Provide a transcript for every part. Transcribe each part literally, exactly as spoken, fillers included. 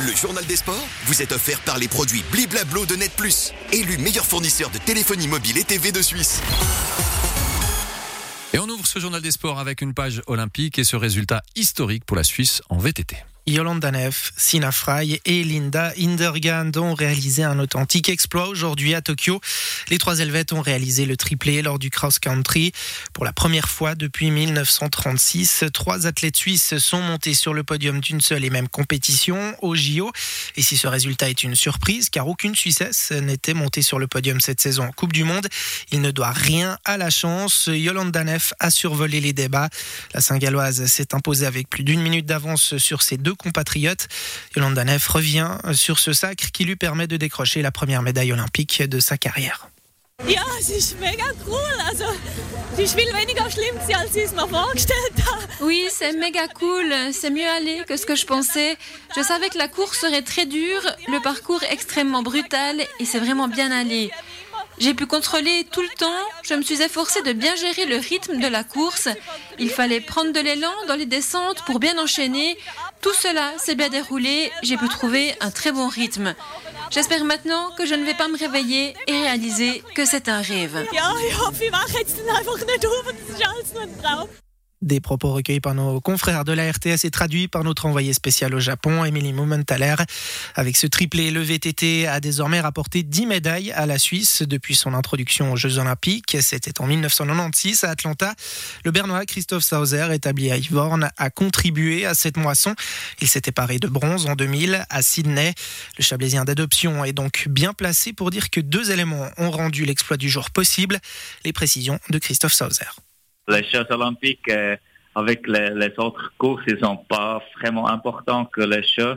Le journal des sports vous est offert par les produits Bliblablo de Net Plus, élu meilleur fournisseur de téléphonie mobile et T V de Suisse. Et on ouvre ce journal des sports avec une page olympique et ce résultat historique pour la Suisse en V T T. Jolanda Neff, Sina Frey et Linda Hindergand ont réalisé un authentique exploit aujourd'hui à Tokyo. Les trois Helvètes ont réalisé le triplé lors du cross-country. Pour la première fois depuis dix-neuf cent trente-six, trois athlètes suisses sont montés sur le podium d'une seule et même compétition au J O. Et si ce résultat est une surprise, car aucune Suissesse n'était montée sur le podium cette saison en Coupe du Monde, il ne doit rien à la chance. Jolanda Neff a survolé les débats. La Saint-Galloise s'est imposée avec plus d'une minute d'avance sur ses deux compatriotes. Jolanda Neff revient sur ce sacre qui lui permet de décrocher la première médaille olympique de sa carrière. Ja, es ist mega cool. Also, es ist viel weniger schlimm, als ich es mir vorgestellt habe. Oui, c'est méga cool. C'est mieux allé que ce que je pensais. Je savais que la course serait très dure, le parcours extrêmement brutal et c'est vraiment bien allé. J'ai pu contrôler tout le temps. Je me suis efforcée de bien gérer le rythme de la course. Il fallait prendre de l'élan dans les descentes pour bien enchaîner. Tout cela s'est bien déroulé. J'ai pu trouver un très bon rythme. J'espère maintenant que je ne vais pas me réveiller et réaliser que c'est un rêve. Ja, ich hoffe, ich wache jetzt dann einfach nicht auf und das ist alles nur ein Traum. Des propos recueillis par nos confrères de la R T S et traduits par notre envoyé spécial au Japon, Émilie Mumenthaler. Avec ce triplé, le V T T a désormais rapporté dix médailles à la Suisse depuis son introduction aux Jeux Olympiques. C'était en dix-neuf cent quatre-vingt-seize à Atlanta. Le Bernois Christophe Sauser, établi à Yvonne, a contribué à cette moisson. Il s'était paré de bronze en deux mille à Sydney. Le Chablaisien d'adoption est donc bien placé pour dire que deux éléments ont rendu l'exploit du jour possible. Les précisions de Christophe Sauser. Les Jeux olympiques, euh, avec les, les autres courses, ils sont pas vraiment importants que les Jeux.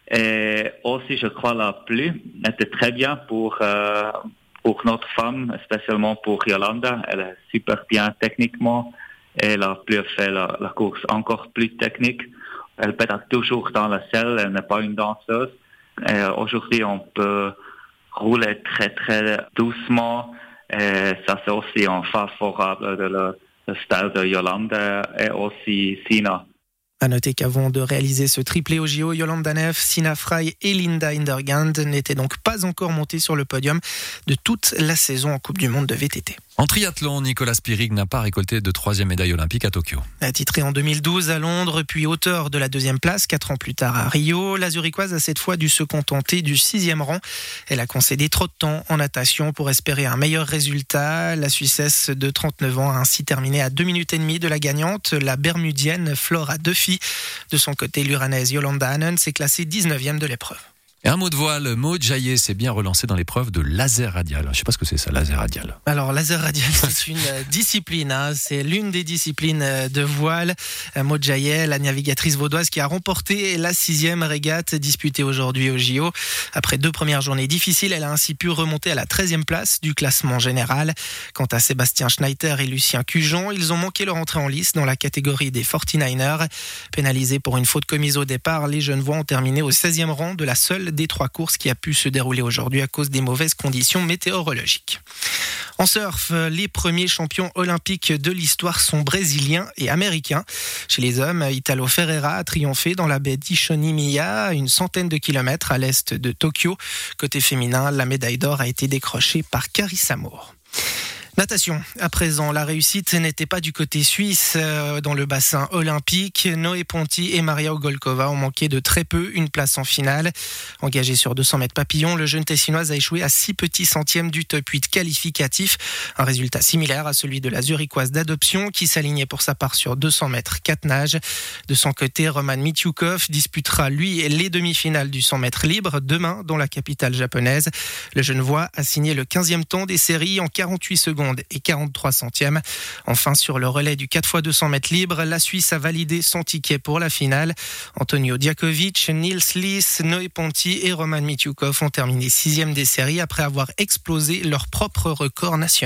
Et aussi, je crois, la pluie était très bien pour, euh, pour notre femme, spécialement pour Jolanda. Elle est super bien techniquement et la pluie fait la, la course encore plus technique. Elle pédale toujours dans la selle, elle n'est pas une danseuse. Et aujourd'hui, on peut rouler très, très doucement. Et ça, c'est aussi un favorable de la le style de Jolanda et aussi Sina. À noter qu'avant de réaliser ce triplé au J O, Jolanda Neff, Sina Frey et Linda Hindergand n'étaient donc pas encore montées sur le podium de toute la saison en Coupe du Monde de V T T. En triathlon, Nicolas Spirig n'a pas récolté de troisième médaille olympique à Tokyo. Titré en deux mille douze à Londres, puis auteur de la deuxième place, quatre ans plus tard à Rio, la Zurichoise a cette fois dû se contenter du sixième rang. Elle a concédé trop de temps en natation pour espérer un meilleur résultat. La Suissesse de trente-neuf ans a ainsi terminé à deux minutes et demie de la gagnante, la Bermudienne Flora Duffy. De son côté, l'Uranaise Jolanda Hannen s'est classée dix-neuvième de l'épreuve. Et un mot de voile, Maud Jaillet s'est bien relancé dans l'épreuve de laser radial. Je ne sais pas ce que c'est ça, laser radial. Alors, laser radial, c'est une discipline. Hein. C'est l'une des disciplines de voile. Maud Jaillet, la navigatrice vaudoise qui a remporté la sixième régate disputée aujourd'hui au J O. Après deux premières journées difficiles, elle a ainsi pu remonter à la treizième place du classement général. Quant à Sébastien Schneider et Lucien Cujon, ils ont manqué leur entrée en lice dans la catégorie des forty-niners. Pénalisés pour une faute commise au départ, les Genevois ont terminé au seizième rang de la seule des trois courses qui a pu se dérouler aujourd'hui à cause des mauvaises conditions météorologiques. En surf, les premiers champions olympiques de l'histoire sont brésiliens et américains. Chez les hommes, Italo Ferreira a triomphé dans la baie d'Ishonimiya, une centaine de kilomètres à l'est de Tokyo. Côté féminin, la médaille d'or a été décrochée par Carissa Moore. Natation. À présent, la réussite n'était pas du côté suisse dans le bassin olympique. Noé Ponti et Maria Ogolkova ont manqué de très peu une place en finale. Engagée sur deux cents mètres papillon, le jeune Tessinoise a échoué à six petits centièmes du top huit qualificatif. Un résultat similaire à celui de la Zurichoise d'adoption qui s'alignait pour sa part sur deux cents mètres quatre nages. De son côté, Roman Mityukov disputera lui les demi-finales du cent mètres libre demain dans la capitale japonaise. Le Genevois a signé le quinzième temps des séries en quarante-huit secondes et quarante-trois centièmes. Enfin, sur le relais du quatre fois deux cents mètres libre, la Suisse a validé son ticket pour la finale. Antonio Djakovic, Nils Lies, Noé Ponti et Roman Mityukov ont terminé sixième des séries après avoir explosé leur propre record national.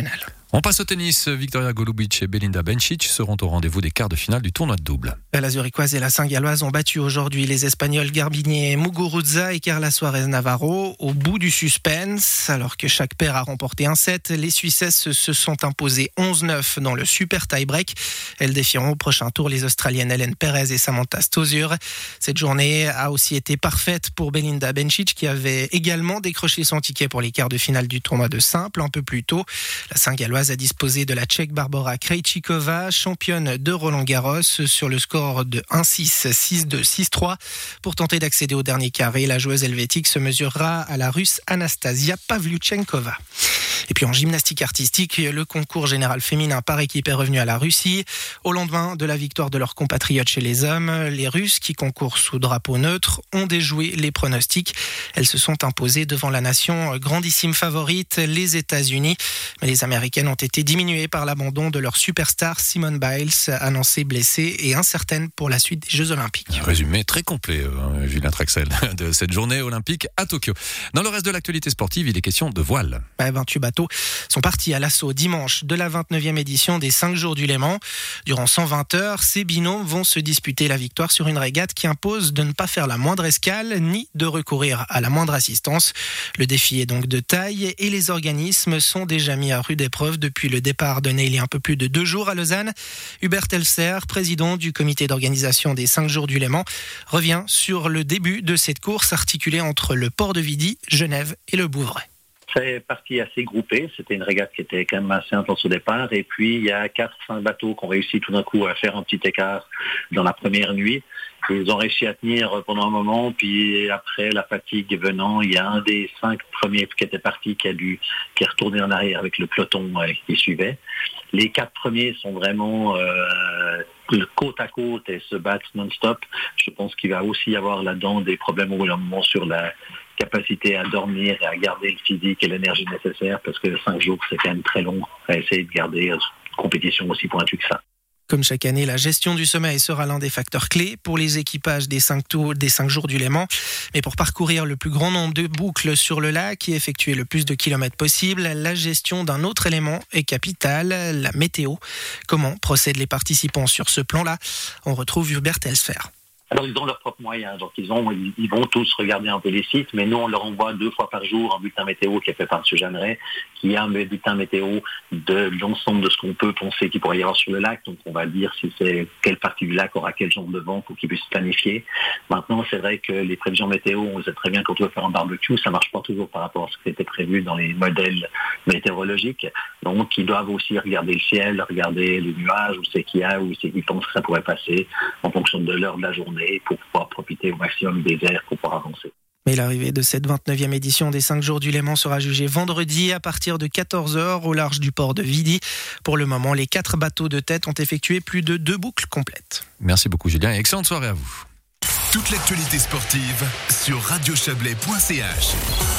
On passe au tennis. Victoria Golubic et Belinda Bencic seront au rendez-vous des quarts de finale du tournoi de double. La Zurichoise et la Saint-Galloise ont battu aujourd'hui les Espagnols Garbinier Muguruza et Carla Suarez Navarro au bout du suspense. Alors que chaque paire a remporté un set, les Suissesses se sont imposées onze neuf dans le super tie-break. Elles défieront au prochain tour les Australiennes Hélène Pérez et Samantha Stosur. Cette journée a aussi été parfaite pour Belinda Bencic qui avait également décroché son ticket pour les quarts de finale du tournoi de simple un peu plus tôt. La Saint-Galloise a disposé de la Tchèque Barbora Krejčíková, championne de Roland-Garros, sur le score de un six, six deux, six trois. Pour tenter d'accéder au dernier carré, la joueuse helvétique se mesurera à la Russe Anastasia Pavlyuchenkova. Et puis en gymnastique artistique, le concours général féminin par équipe est revenu à la Russie. Au lendemain de la victoire de leurs compatriotes chez les hommes, les Russes, qui concourent sous drapeau neutre, ont déjoué les pronostics. Elles se sont imposées devant la nation grandissime favorite, les États-Unis. Mais les Américaines ont été diminuées par l'abandon de leur superstar Simone Biles, annoncée blessée et incertaine pour la suite des Jeux Olympiques. Résumé très complet, euh, Julien Traxel, de cette journée olympique à Tokyo. Dans le reste de l'actualité sportive, il est question de voile. Bah, vingt-huit bateaux sont partis à l'assaut dimanche de la vingt-neuvième édition des cinq jours du Léman. Durant cent vingt heures, ces binômes vont se disputer la victoire sur une régate qui impose de ne pas faire la moindre escale ni de recourir à la moindre assistance. Le défi est donc de taille et les organismes sont déjà mis à rude épreuve depuis le départ donné il y a un peu plus de deux jours à Lausanne. Hubert Elser, président du comité d'organisation des cinq jours du Léman, revient sur le début de cette course articulée entre le port de Vidy, Genève et le Bouvray. C'est parti assez groupé, c'était une régate qui était quand même assez intense au départ, et puis il y a quatre cinq bateaux qui ont réussi tout d'un coup à faire un petit écart dans la première nuit. Ils ont réussi à tenir pendant un moment, puis après la fatigue venant, il y a un des cinq premiers qui était parti qui a dû qui est retourné en arrière avec le peloton qui suivait. Les quatre premiers sont vraiment euh, côte à côte et se battent non-stop. Je pense qu'il va aussi y avoir là-dedans des problèmes au moment sur la capacité à dormir et à garder le physique et l'énergie nécessaire, parce que cinq jours, c'est quand même très long à essayer de garder une compétition aussi pointue que ça. Comme chaque année, la gestion du sommeil sera l'un des facteurs clés pour les équipages des cinq, tours, des cinq jours du Léman. Mais pour parcourir le plus grand nombre de boucles sur le lac et effectuer le plus de kilomètres possible, la gestion d'un autre élément est capitale, la météo. Comment procèdent les participants sur ce plan-là ? On retrouve Hubert Elser. Alors, ils ont leurs propres moyens. Donc, ils, ont, ils vont tous regarder un peu les sites, mais nous, on leur envoie deux fois par jour un bulletin météo qui est fait par M. Jeanneret, qui est un bulletin météo de l'ensemble de ce qu'on peut penser qu'il pourrait y avoir sur le lac. Donc, on va dire si c'est quelle partie du lac aura quel genre de vent pour qu'ils puissent planifier. Maintenant, c'est vrai que les prévisions météo, on sait très bien quand on veut faire un barbecue, ça marche pas toujours par rapport à ce qui était prévu dans les modèles météorologiques. Donc, ils doivent aussi regarder le ciel, regarder les nuages, où c'est qu'il y a, où c'est qu'ils pensent que ça pourrait passer, en fonction de l'heure de la journée, pour pouvoir profiter au maximum des airs pour pouvoir avancer. Mais l'arrivée de cette vingt-neuvième édition des cinq jours du Léman sera jugée vendredi à partir de quatorze heures au large du port de Vidy. Pour le moment, les quatre bateaux de tête ont effectué plus de deux boucles complètes. Merci beaucoup Julien et excellente soirée à vous. Toute l'actualité sportive sur radio chablais point c h.